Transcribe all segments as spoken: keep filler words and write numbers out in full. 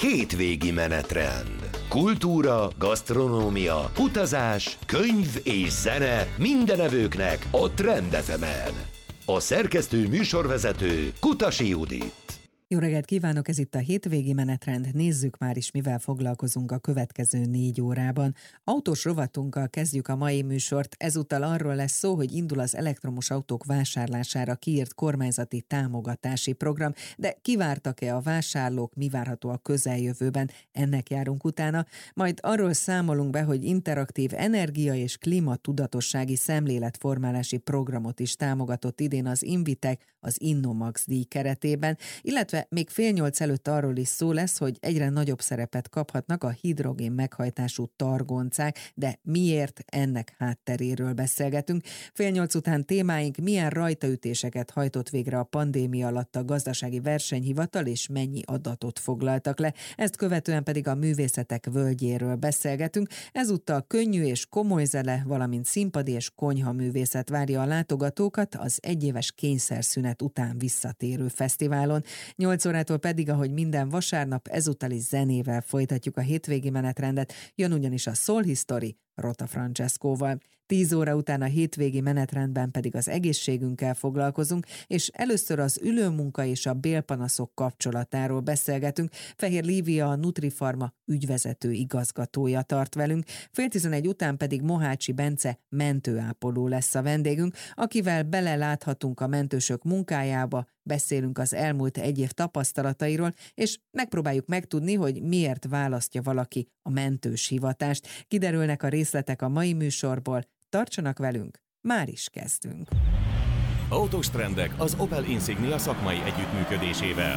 Hétvégi menetrend. Kultúra, gasztronómia, utazás, könyv és zene minden evőknek a Trend ef emen. A szerkesztő műsorvezető Kutasi Judit. Jó reggelt kívánok, ez itt a Hétvégi menetrend. Nézzük már is, mivel foglalkozunk a következő négy órában. Autós rovatunkkal kezdjük a mai műsort. Ezúttal arról lesz szó, hogy indul az elektromos autók vásárlására kiírt kormányzati támogatási program, de kivártak-e a vásárlók, mi várható a közeljövőben, ennek járunk utána. Majd arról számolunk be, hogy interaktív energia- és klímatudatossági szemléletformálási programot is támogatott idén az Invitek az Innomax díj keretében, illetve még fél nyolc előtt arról is szó lesz, hogy egyre nagyobb szerepet kaphatnak a hidrogén meghajtású targoncák, de miért, ennek hátteréről beszélgetünk. Fél nyolc után témáink: milyen rajtaütéseket hajtott végre a pandémia alatt a gazdasági versenyhivatal, és mennyi adatot foglaltak le. Ezt követően pedig a művészetek völgyéről beszélgetünk. Ezúttal könnyű és komoly zene, valamint színpadi és konyhaművészet várja a látogatókat az egyéves kényszerszünet után visszatérő fesztiválon. nyolc órától pedig, ahogy minden vasárnap, ezúttal is zenével folytatjuk a hétvégi menetrendet, jön ugyanis a Soul History Rota Francescóval. tíz óra után a hétvégi menetrendben pedig az egészségünkkel foglalkozunk, és először az ülőmunka és a bélpanaszok kapcsolatáról beszélgetünk. Fehér Lívia, a Nutrifarma ügyvezető igazgatója tart velünk, fél tizenegy után pedig Mohácsi Bence mentőápoló lesz a vendégünk, akivel beleláthatunk a mentősök munkájába, beszélünk az elmúlt egy év tapasztalatairól, és megpróbáljuk megtudni, hogy miért választja valaki a mentős hivatást. Kiderülnek a részletek a mai műsorból, tartsanak velünk, már is kezdünk. Autós trendek az Opel Insignia szakmai együttműködésével.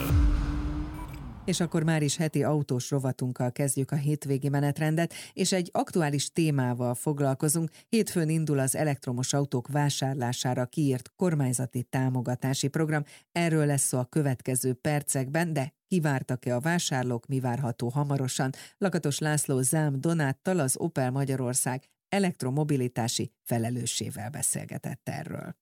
És akkor már is heti autós rovatunkkal kezdjük a hétvégi menetrendet, és egy aktuális témával foglalkozunk. Hétfőn indul az elektromos autók vásárlására kiírt kormányzati támogatási program. Erről lesz szó a következő percekben, de kivártak-e a vásárlók, mi várható hamarosan? Lakatos László Zám Donáttal, az Opel Magyarország elektromobilitási felelőssével beszélgetett erről.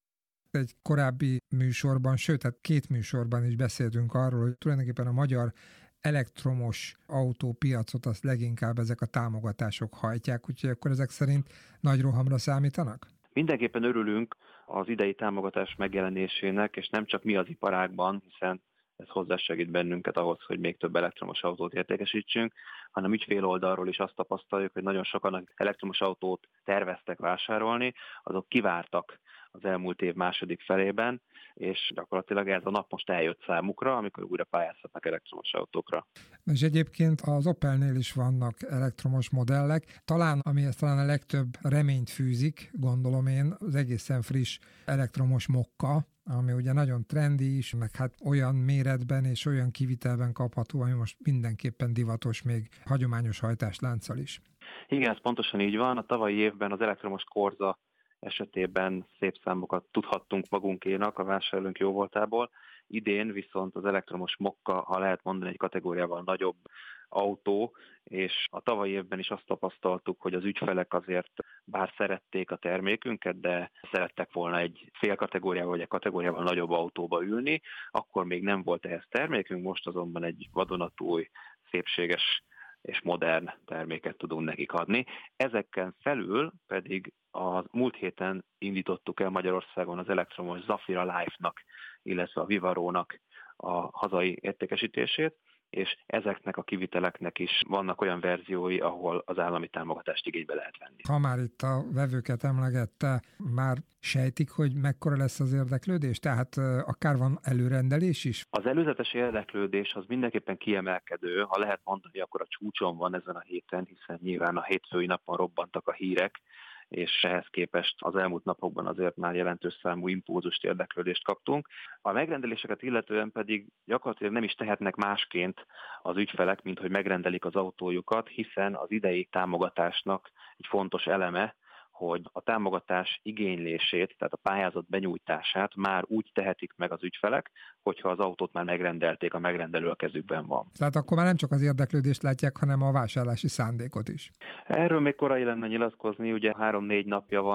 Egy korábbi műsorban, sőt, hát két műsorban is beszéltünk arról, hogy tulajdonképpen a magyar elektromos autópiacot azt leginkább ezek a támogatások hajtják, úgyhogy akkor ezek szerint nagy rohamra számítanak? Mindenképpen örülünk az idei támogatás megjelenésének, és nem csak mi az iparágban, hiszen ez hozzásegít bennünket ahhoz, hogy még több elektromos autót értékesítsünk, hanem ügyfél oldalról is azt tapasztaljuk, hogy nagyon sokan elektromos autót terveztek vásárolni, azok kivártak az elmúlt év második felében, és gyakorlatilag ez a nap most eljött számukra, amikor újra pályázhatnak elektromos autókra. És egyébként az Opelnél is vannak elektromos modellek. Talán, amihez talán a legtöbb reményt fűzik, gondolom én, az egészen friss elektromos Mokka, ami ugye nagyon trendi is, meg hát olyan méretben és olyan kivitelben kapható, ami most mindenképpen divatos még hagyományos hajtáslánccal is. Igen, ez pontosan így van. A tavalyi évben az elektromos Corsa esetében szép számokat tudhattunk magunkénak a vásárlónk jóvoltából. Idén viszont az elektromos Mokka, ha lehet mondani, egy kategóriával nagyobb autó, és a tavalyi évben is azt tapasztaltuk, hogy az ügyfelek azért bár szerették a termékünket, de szerettek volna egy fél kategóriával vagy egy kategóriával nagyobb autóba ülni, akkor még nem volt ehhez termékünk, most azonban egy vadonatúj, szépséges és modern terméket tudunk nekik adni. Ezeken felül pedig a múlt héten indítottuk el Magyarországon az elektromos Zafira Life-nak, illetve a Vivarónak a hazai értékesítését, és ezeknek a kiviteleknek is vannak olyan verziói, ahol az állami támogatást igénybe lehet venni. Ha már itt a vevőket emlegette, már sejtik, hogy mekkora lesz az érdeklődés? Tehát akár van előrendelés is? Az előzetes érdeklődés az mindenképpen kiemelkedő, ha lehet mondani, akkor a csúcson van ezen a héten, hiszen nyilván a hétfői napon robbantak a hírek, és ehhez képest az elmúlt napokban azért már jelentős számú impulzust, érdeklődést kaptunk. A megrendeléseket illetően pedig gyakorlatilag nem is tehetnek másként az ügyfelek, mint hogy megrendelik az autójukat, hiszen az idei támogatásnak egy fontos eleme, hogy a támogatás igénylését, tehát a pályázat benyújtását már úgy tehetik meg az ügyfelek, hogyha az autót már megrendelték, a megrendelő a kezükben van. Tehát akkor már nem csak az érdeklődést látják, hanem a vásárlási szándékot is. Erről még korai lenne nyilatkozni, ugye három-négy napja van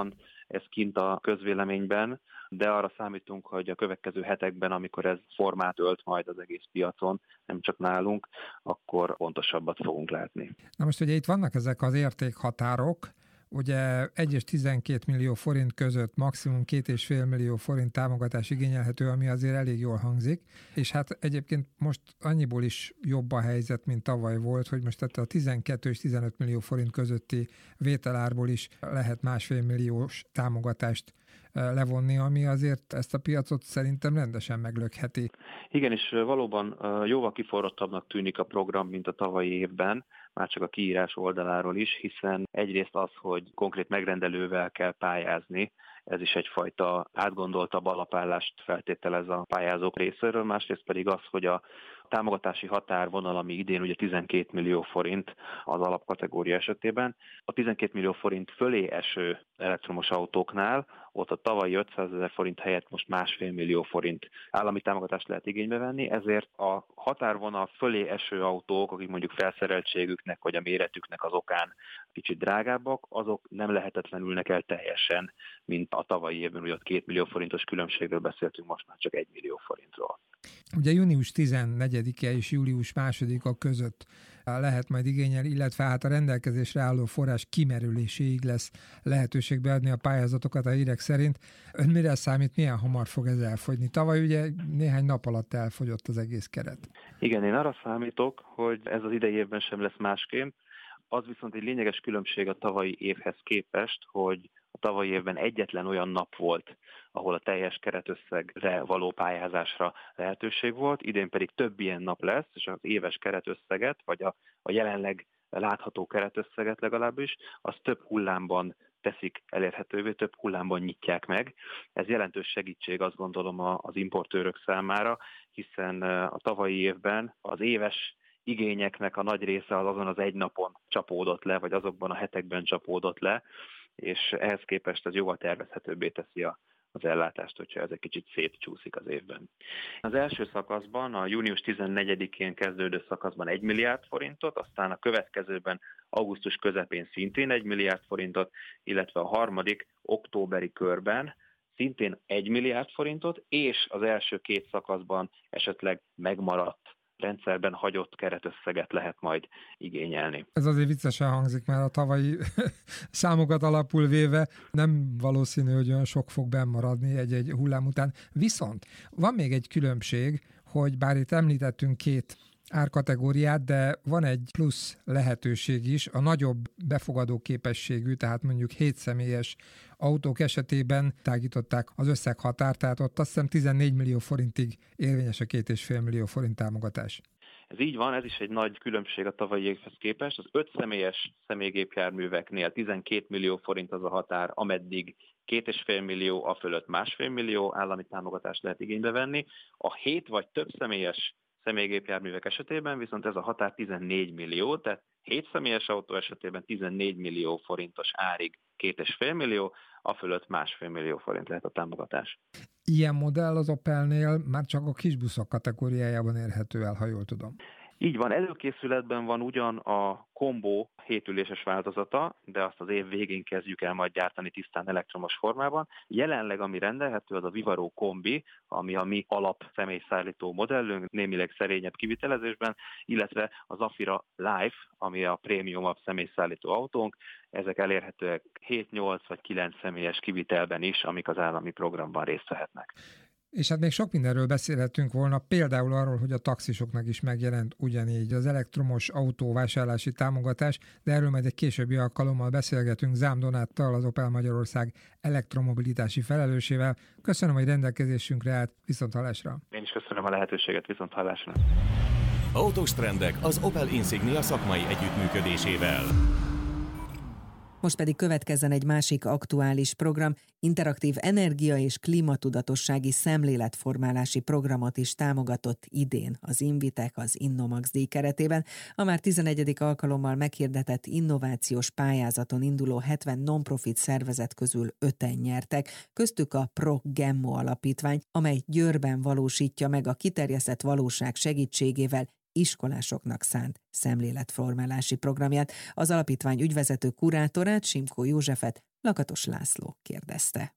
ez kint a közvéleményben, de arra számítunk, hogy a következő hetekben, amikor ez formát ölt majd az egész piacon, nem csak nálunk, akkor pontosabbat fogunk látni. Na most ugye itt vannak ezek az értékhatárok, ugye egy és tizenkét millió forint között maximum két és fél millió forint támogatás igényelhető, ami azért elég jól hangzik, és hát egyébként most annyiból is jobb a helyzet, mint tavaly volt, hogy most tehát a tizenkét és tizenöt millió forint közötti vételárból is lehet másfél milliós támogatást levonni, ami azért ezt a piacot szerintem rendesen meglökheti. Igen, és valóban jóval kiforrottabbnak tűnik a program, mint a tavalyi évben, már csak a kiírás oldaláról is, hiszen egyrészt az, hogy konkrét megrendelővel kell pályázni, ez is egyfajta átgondoltabb alapállást feltételez a pályázók részéről, másrészt pedig az, hogy a támogatási határvonal, ami idén ugye tizenkét millió forint az alapkategória esetében, a tizenkét millió forint fölé eső elektromos autóknál, ott a tavalyi ötszázezer forint helyett most másfél millió forint állami támogatást lehet igénybe venni, ezért a határvonal fölé eső autók, akik mondjuk felszereltségüknek vagy a méretüknek az okán kicsit drágábbak, azok nem lehetetlenülnek el teljesen, mint a tavalyi évben, ugye ott két millió forintos különbségről beszéltünk, most már csak egy millió forintról. Ugye június tizennegyedike és július másodika között lehet majd igényelni, illetve hát a rendelkezésre álló forrás kimerüléséig lesz lehetőség beadni a pályázatokat a hírek szerint. Ön mire számít, milyen hamar fog ez elfogyni? Tavaly ugye néhány nap alatt elfogyott az egész keret. Igen, én arra számítok, hogy ez az idei évben sem lesz másképp. Az viszont egy lényeges különbség a tavalyi évhez képest, hogy a tavalyi évben egyetlen olyan nap volt, ahol a teljes keretösszegre való pályázásra lehetőség volt, idén pedig több ilyen nap lesz, és az éves keretösszeget, vagy a, a jelenleg látható keretösszeget legalábbis, az több hullámban teszik elérhetővé, több hullámban nyitják meg. Ez jelentős segítség, azt gondolom, az importőrök számára, hiszen a tavalyi évben az éves igényeknek a nagy része az azon az egy napon csapódott le, vagy azokban a hetekben csapódott le, és ehhez képest ez jóval tervezhetőbbé teszi a, az ellátást, hogyha ez egy kicsit szétcsúszik az évben. Az első szakaszban, a június tizennegyedikén kezdődő szakaszban egy milliárd forintot, aztán a következőben augusztus közepén szintén egy milliárd forintot, illetve a harmadik októberi körben szintén egy milliárd forintot, és az első két szakaszban esetleg megmaradt rendszerben hagyott keretösszeget lehet majd igényelni. Ez azért viccesen hangzik, mert a tavalyi számokat alapul véve nem valószínű, hogy olyan sok fog bennmaradni egy-egy hullám után. Viszont van még egy különbség, hogy bár itt említettünk két árkategóriát, de van egy plusz lehetőség is, a nagyobb befogadó képességű, tehát mondjuk hét személyes autók esetében tágították az összeghatárt, tehát ott azt hiszem tizennégy millió forintig érvényes a két és fél millió forint támogatás. Ez így van, ez is egy nagy különbség a tavalyi évhez képest. Az öt személyes személygépjárműveknél tizenkét millió forint az a határ, ameddig két és fél millió, a fölött másfél millió állami támogatást lehet igénybe venni. A hét vagy több személyes személygépjárművek esetében viszont ez a határ tizennégy millió, tehát hét személyes autó esetében tizennégy millió forintos árig két és fél millió, a fölött másfél millió forint lehet a támogatás. Ilyen modell az Opelnél már csak a kisbuszok kategóriájában érhető el, ha jól tudom. Így van, előkészületben van ugyan a Combo hétüléses változata, de azt az év végén kezdjük el majd gyártani tisztán elektromos formában. Jelenleg ami rendelhető, az a Vivaro Kombi, ami a mi alap személyszállító modellünk, némileg szerényebb kivitelezésben, illetve a Zafira Life, ami a prémiumabb személyszállító autónk. Ezek elérhetőek hét, nyolc vagy kilenc személyes kivitelben is, amik az állami programban részt vehetnek. És hát még sok mindenről beszélhetünk volna, például arról, hogy a taxisoknak is megjelent ugyanígy az elektromos autóvásárlási támogatás, de erről majd egy későbbi alkalommal beszélgetünk Zám Donáttal, az Opel Magyarország elektromobilitási felelősével. Köszönöm, hogy rendelkezésünkre állt, viszonthallásra. Én is köszönöm a lehetőséget, viszonthallásra. Autós trendek az Opel Insignia szakmai együttműködésével. Most pedig következzen egy másik aktuális program, interaktív energia- és klímatudatossági szemléletformálási programot is támogatott idén az Invitek az Innomax díj keretében. A már tizenegyedik alkalommal meghirdetett innovációs pályázaton induló hetven non-profit szervezet közül öten nyertek, köztük a Pro Gemmo alapítvány, amely Győrben valósítja meg a kiterjesztett valóság segítségével iskolásoknak szánt szemléletformálási programját. Az alapítvány ügyvezető kurátorát, Simkó Józsefet Lakatos László kérdezte.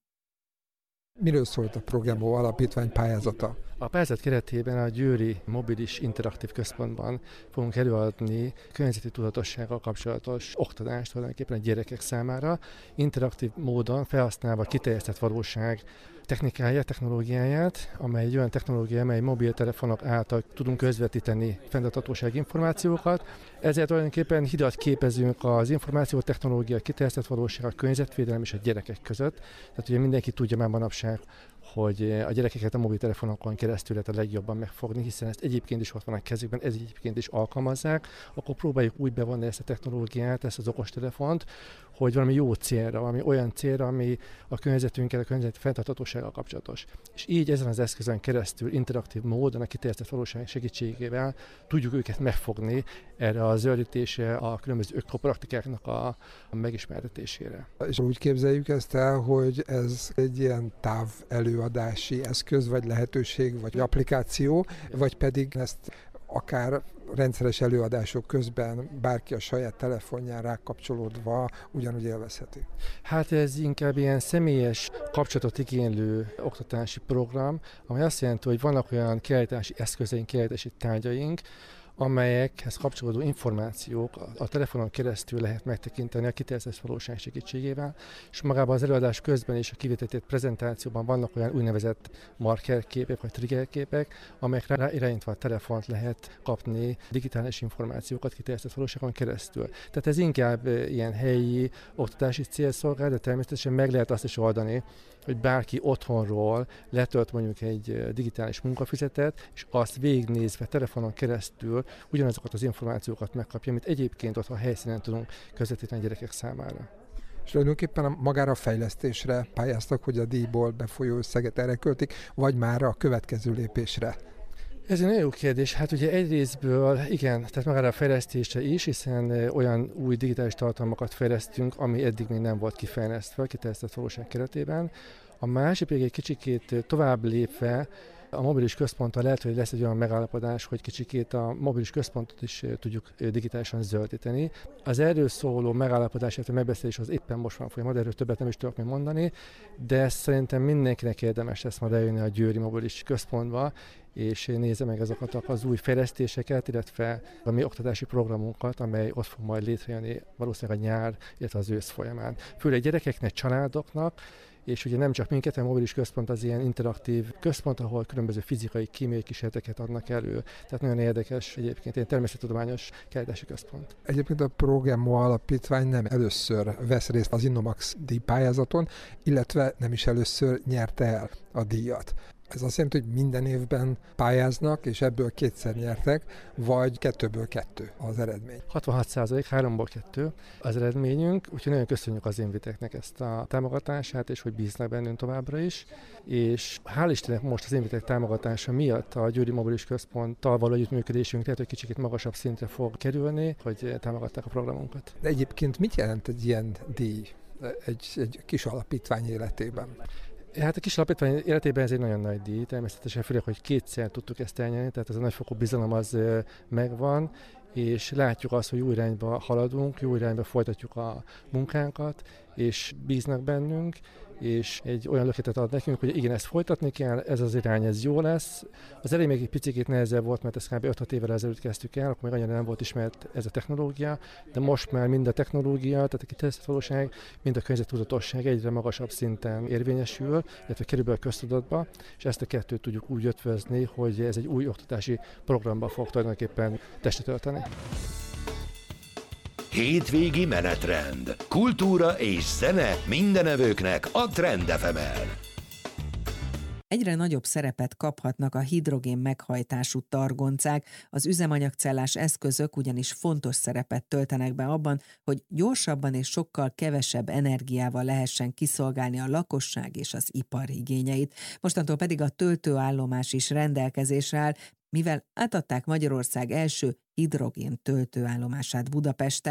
Miről szólt a Programó Alapítvány pályázata? A pályázat keretében a Győri Mobilis Interaktív Központban fogunk előadni környezeti tudatossággal kapcsolatos oktatást tulajdonképpen a gyerekek számára, interaktív módon felhasználva kiterjesztett valóság technikáját, technológiáját, amely egy olyan technológia, amely mobiltelefonok által tudunk közvetíteni fenntarthatósági információkat. Ezért tulajdonképpen hidat képezünk az információtechnológia, kiterjesztett valóság, a környezetvédelem és a gyerekek között. Tehát ugye mindenki tudja már manapság, hogy a gyerekeket a mobiltelefonokon keresztül lehet a legjobban megfogni, hiszen ezt egyébként is ott van a kezükben, ez egyébként is alkalmazzák, akkor próbáljuk úgy bevonni ezt a technológiát, ezt az okostelefont, hogy valami jó célra, valami olyan célra, ami a környezetünkkel, a környezet fenntarthatósággal kapcsolatos. És így ezen az eszközön keresztül interaktív módon, a kiterjesztett valóság segítségével tudjuk őket megfogni erre a zöldítésre, a különböző ökopraktikáknak a megismertetésére. És úgy képzeljük ezt el, hogy ez egy ilyen táv előadási eszköz, vagy lehetőség, vagy applikáció, vagy pedig ezt akár rendszeres előadások közben bárki a saját telefonján rákapcsolódva ugyanúgy élvezheti. Hát ez inkább ilyen személyes kapcsolatot igénylő oktatási program, amely azt jelenti, hogy vannak olyan kiállítási eszközeink, kiállítási tárgyaink, amelyekhez kapcsolódó információk a telefonon keresztül lehet megtekinteni a kiterjesztett valóság segítségével, és magában az előadás közben és a kivetített prezentációban vannak olyan úgynevezett markerképek vagy triggerképek, amelyekre ráirányítva a telefont lehet kapni digitális információkat kiterjesztett valóságon keresztül. Tehát ez inkább ilyen helyi oktatási célszolgál, de természetesen meg lehet azt is oldani, hogy bárki otthonról letölt mondjuk egy digitális munkafüzetet, és azt végignézve telefonon keresztül ugyanazokat az információkat megkapja, amit egyébként ott a helyszínen tudunk közvetíteni a gyerekek számára. És tulajdonképpen magára a fejlesztésre pályáztak, hogy a díjból befolyó összeget erre költik, vagy már a következő lépésre? Ez egy nagyon jó kérdés. Hát ugye egyrésztből igen, tehát magára a fejlesztésre is, hiszen olyan új digitális tartalmakat fejlesztünk, ami eddig még nem volt kifejlesztve, kiterjesztett valóság keretében. A másik pedig egy kicsikét tovább lépve, a mobilis központtal lehet, hogy lesz egy olyan megállapodás, hogy kicsikét a mobilis központot is tudjuk digitálisan zöldíteni. Az erről szóló megállapodás, illetve megbeszélés az éppen most van folyamat, erről többet nem is tudok még mondani, de szerintem mindenkinek érdemes lesz majd eljönni a Győri Mobilis Központba, és nézze meg azokat az új fejlesztéseket, illetve a mi oktatási programunkat, amely ott fog majd létrejönni valószínűleg a nyár, illetve az ősz folyamán. Főleg gyerekeknek, családoknak, és ugye nem csak minket, a mobilis központ az ilyen interaktív központ, ahol különböző fizikai, kémiai kísérleteket adnak elő. Tehát nagyon érdekes egyébként, ilyen természettudományos kiállítási központ. Egyébként a Programó Alapítvány nem először vesz részt az Innomax díjpályázaton, illetve nem is először nyerte el a díjat. Ez azt jelenti, hogy minden évben pályáznak, és ebből kétszer nyertek, vagy kettőből kettő az eredmény. hatvanhat százalék, háromból kettő az eredményünk, úgyhogy nagyon köszönjük az Inviteknek ezt a támogatását, és hogy bíznak bennünk továbbra is. És hál' Istennek most az Invitek támogatása miatt a Győri Mobilis Központtal való együttműködésünk lehet, hogy kicsit magasabb szintre fog kerülni, hogy támogatták a programunkat. De egyébként mit jelent egy ilyen díj egy, egy kis alapítvány életében? Hát a kis alapítvány életében ez egy nagyon nagy díj, természetesen főleg, hogy kétszer tudtuk ezt elnyerni, tehát ez a nagyfokú bizalom az megvan, és látjuk azt, hogy jó irányba haladunk, jó irányba folytatjuk a munkánkat, és bíznak bennünk, és egy olyan löketet ad nekünk, hogy igen, ezt folytatni kell, ez az irány, ez jó lesz. Az elején még egy picit nehezebb volt, mert ezt kb. öt-hat évvel ezelőtt kezdtük el, akkor még annyira nem volt ismert ez a technológia, de most már mind a technológia, tehát a kiterjesztett valóság, mind a környezettudatosság egyre magasabb szinten érvényesül, illetve kerül be a köztudatba, és ezt a kettőt tudjuk úgy ötvözni, hogy ez egy új oktatási programba fog tulajdonképpen testet ölteni. Hétvégi menetrend. Kultúra és zene mindenevőknek a Trend ef emen. Egyre nagyobb szerepet kaphatnak a hidrogén meghajtású targoncák, az üzemanyagcellás eszközök ugyanis fontos szerepet töltenek be abban, hogy gyorsabban és sokkal kevesebb energiával lehessen kiszolgálni a lakosság és az ipar igényeit. Mostantól pedig a töltőállomás is rendelkezésre áll, mivel átadták Magyarország első hidrogén töltőállomását Budapesten.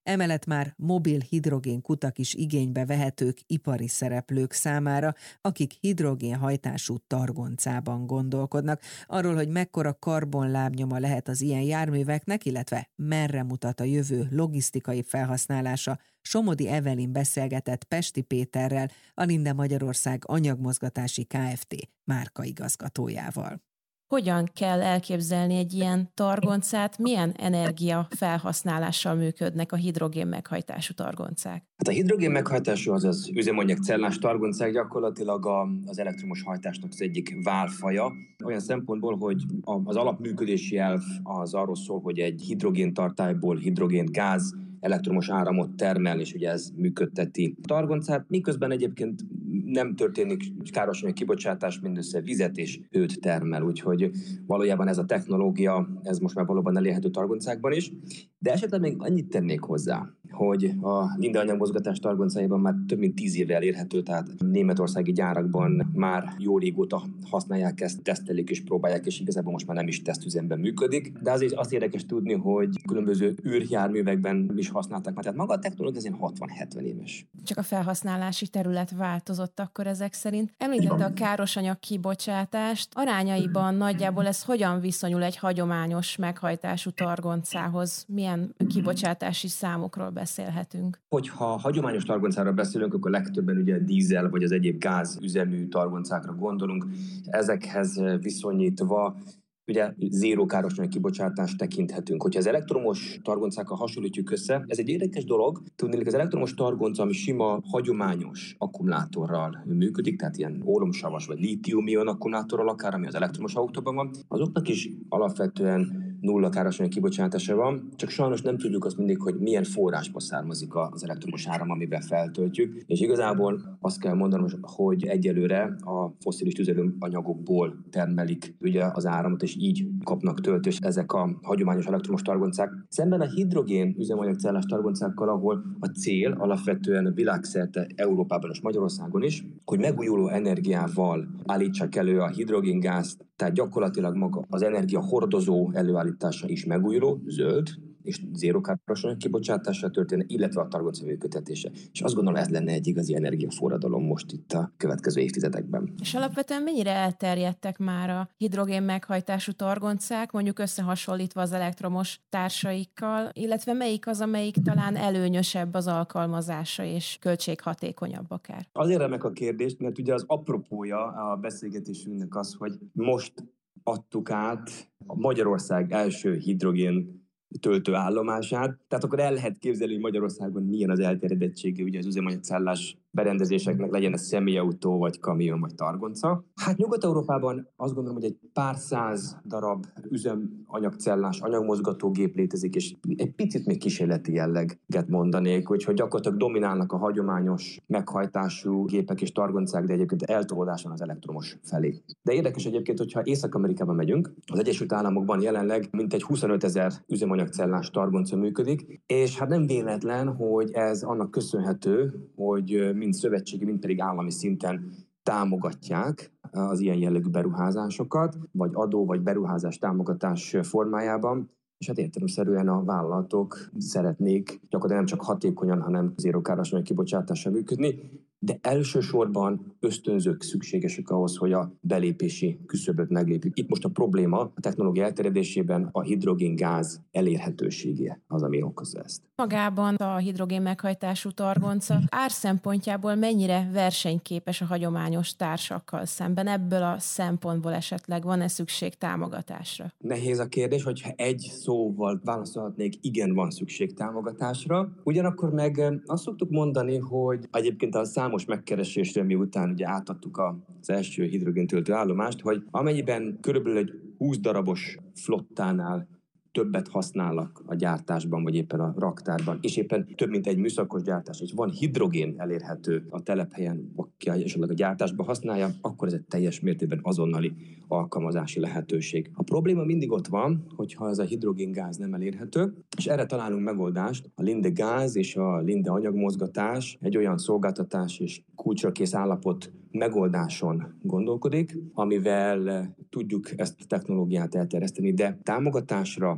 Emellett már mobil hidrogén kutak is igénybe vehetők ipari szereplők számára, akik hidrogénhajtású targoncában gondolkodnak. Arról, hogy mekkora karbonlábnyoma lehet az ilyen járműveknek, illetve merre mutat a jövő logisztikai felhasználása, Somodi Evelin beszélgetett Pesti Péterrel, a Linde Magyarország anyagmozgatási Kft. Márkaigazgatójával. Hogyan kell elképzelni egy ilyen targoncát, milyen energia felhasználással működnek a hidrogén meghajtású targoncák? Hát a hidrogén meghajtású, azaz üzemanyagcellás targoncák gyakorlatilag az elektromos hajtásnak az egyik válfaja. Olyan szempontból, hogy az alapműködési elv az arról szól, hogy egy hidrogén tartályból hidrogén gáz elektromos áramot termel, és ugye ez működteti a targoncát, miközben egyébként nem történik károsanyag kibocsátás, mindössze vizet és hőt termel, úgyhogy valójában ez a technológia, ez most már valóban elérhető targoncákban is, de esetleg még annyit tennék hozzá, hogy a Linde anyagmozgatás targoncájában már több mint tíz éve elérhető, tehát németországi gyárakban már jó régóta használják ezt, tesztelik és próbálják, és igazából most már nem is tesztüzemben működik. De azért azt érdekes tudni, hogy különböző űrjárművekben is használták már, tehát maga a technológia azért hatvan-hetven éves. Csak a felhasználási terület változott akkor ezek szerint. Említette a károsanyag kibocsátást. Arányaiban nagyjából ez hogyan viszonyul egy hagyományos meghajtású targoncához? Milyen kibocsátási számokról beszélhetünk? Hogyha hagyományos targoncáról beszélünk, akkor legtöbben ugye a dízel vagy az egyéb gázüzemű targoncákra gondolunk. Ezekhez viszonyítva ugye zéró károsanyag kibocsátást tekinthetünk. Hogyha az elektromos targoncákkal hasonlítjuk össze, ez egy érdekes dolog. Tudni, hogy az elektromos targonca, ami sima, hagyományos akkumulátorral működik, tehát ilyen ólomsavas vagy lítium-ion akkumulátorral akár, ami az elektromos autóban van, azoknak is alapvetően nulla károsanyag kibocsátása van, csak sajnos nem tudjuk azt mindig, hogy milyen forrásból származik az elektromos áram, amivel feltöltjük, és igazából azt kell mondanom, hogy egyelőre a fosszilis tüzelőanyagokból termelik ugye az áramot, és így kapnak töltést ezek a hagyományos elektromos targoncák. Szemben a hidrogén üzemanyagcellás targoncákkal, ahol a cél alapvetően világszerte Európában és Magyarországon is, hogy megújuló energiával állítsák elő a hidrogéngázt, tehát gyakorlatilag maga az energia hordozó előállítása is megújuló, zöld, és zéró károsanyag kibocsátással történne, illetve a targonca működtetése. És azt gondolom, ez lenne egy igazi energiaforradalom most itt a következő évtizedekben. És alapvetően mennyire elterjedtek már a hidrogén meghajtású targoncák, mondjuk összehasonlítva az elektromos társaikkal, illetve melyik az, amelyik talán előnyösebb az alkalmazása és költséghatékonyabb akár? Azért remek a kérdést, mert ugye az apropója a beszélgetésünknek az, hogy most adtuk át a Magyarország első hidrogén töltőállomását. Tehát akkor el lehet képzelni, hogy Magyarországon milyen az elterjedettsége ugye az üzemanyagcellás berendezéseknek, legyen ez személyautó, vagy kamion, vagy targonca. Hát Nyugat-Európában azt gondolom, hogy egy pár száz darab üzemanyagcellás anyagmozgatógép létezik, és egy picit még kísérleti jelleget mondanék, hogy gyakorlatilag dominálnak a hagyományos meghajtású gépek és targoncák, de egyébként eltolódáson az elektromos felé. De érdekes egyébként, hogyha Észak-Amerikában megyünk, az Egyesült Államokban jelenleg mintegy huszonötezer üzemanyagcellás targonca működik, és hát nem véletlen, hogy ez annak köszönhető, hogy mind szövetségi, mind pedig állami szinten támogatják az ilyen jellegű beruházásokat, vagy adó, vagy beruházás támogatás formájában, és hát értelemszerűen a vállalatok szeretnék gyakorlatilag nem csak hatékonyan, hanem zéró károsanyag kibocsátással működni, de elsősorban ösztönzők szükségesek ahhoz, hogy a belépési küszöböt meglépjük. Itt most a probléma a technológia elterjedésében a hidrogéngáz elérhetősége az, ami okozza ezt. Magában a hidrogén meghajtású targonca ár szempontjából mennyire versenyképes a hagyományos társakkal szemben? Ebből a szempontból esetleg van-e szükség támogatásra? Nehéz a kérdés, hogyha egy szóval válaszolhatnék, igen, van szükség támogatásra. Ugyanakkor meg azt szoktuk mondani, hogy egyébként a számos megkeresésre, miután ugye átadtuk az első hidrogéntöltő állomást, hogy amennyiben körülbelül egy húsz darabos flottánál többet használnak a gyártásban, vagy éppen a raktárban, és éppen több mint egy műszakos gyártás, és van hidrogén elérhető a telephelyen, aki esetleg a gyártásban használja, akkor ez egy teljes mértékben azonnali alkalmazási lehetőség. A probléma mindig ott van, hogyha ez a hidrogéngáz nem elérhető, és erre találunk megoldást. A Linde gáz és a Linde anyagmozgatás egy olyan szolgáltatás és kulcsra kész állapot megoldáson gondolkodik, amivel tudjuk ezt a technológiát elterjeszteni, de támogatásra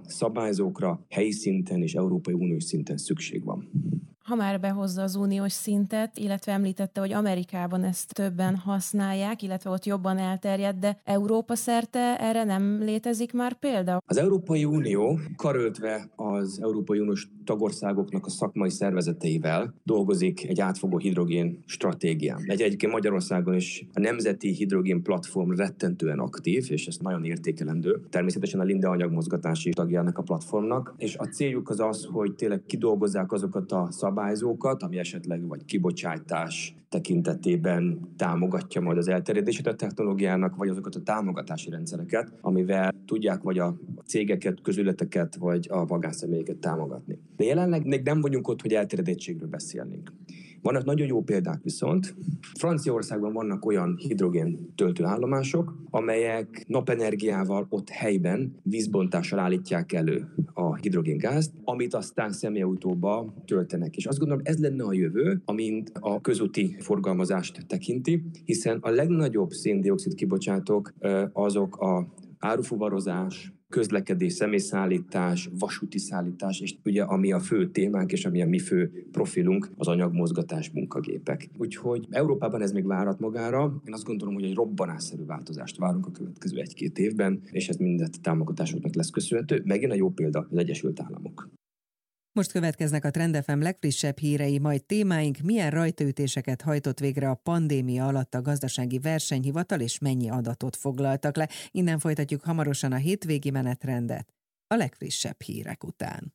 szabályzókra helyi szinten és Európai Uniós szinten szükség van. Ha már behozza az uniós szintet, illetve említette, hogy Amerikában ezt többen használják, illetve ott jobban elterjedt, de Európa szerte erre nem létezik már példa? Az Európai Unió karöltve az Európai Uniós tagországoknak a szakmai szervezeteivel dolgozik egy átfogó hidrogén stratégián. Egy egyébként Magyarországon is a Nemzeti Hidrogén Platform rettentően aktív, és ez nagyon értékelendő. Természetesen a Linde anyagmozgatási tagjának a platformnak, és a céljuk az az, hogy tényleg kidolgozzák azokat a szabályzókat, ami esetleg vagy kibocsátás tekintetében támogatja majd az elterjedését a technológiának, vagy azokat a támogatási rendszereket, amivel tudják vagy a cégeket, közületeket, vagy a magánszemélyeket támogatni. De jelenleg még nem vagyunk ott, hogy elterjedettségről beszélnénk. Vannak nagyon jó példák viszont. Franciaországban vannak olyan hidrogén töltőállomások, amelyek napenergiával ott helyben vízbontással állítják elő a hidrogéngázt, amit aztán személyautóba töltenek. És azt gondolom, ez lenne a jövő, amint a közúti forgalmazást tekinti, hiszen a legnagyobb szén-dioxid kibocsátók azok a árufuvarozás, közlekedés, személyszállítás, vasúti szállítás, és ugye ami a fő témánk, és ami a mi fő profilunk, az anyagmozgatás munkagépek. Úgyhogy Európában ez még várat magára. Én azt gondolom, hogy egy robbanásszerű változást várunk a következő egy-két évben, és ez mindent támogatásoknak lesz köszönhető. Megint a jó példa az Egyesült Államok. Most következnek a Trend ef em legfrissebb hírei, majd témáink, milyen rajtaütéseket hajtott végre a pandémia alatt a gazdasági versenyhivatal, és mennyi adatot foglaltak le. Innen folytatjuk hamarosan a hétvégi menetrendet, a legfrissebb hírek után.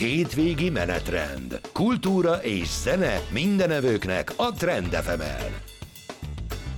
Hétvégi menetrend. Kultúra és zene mindenevőknek a Trend ef emen.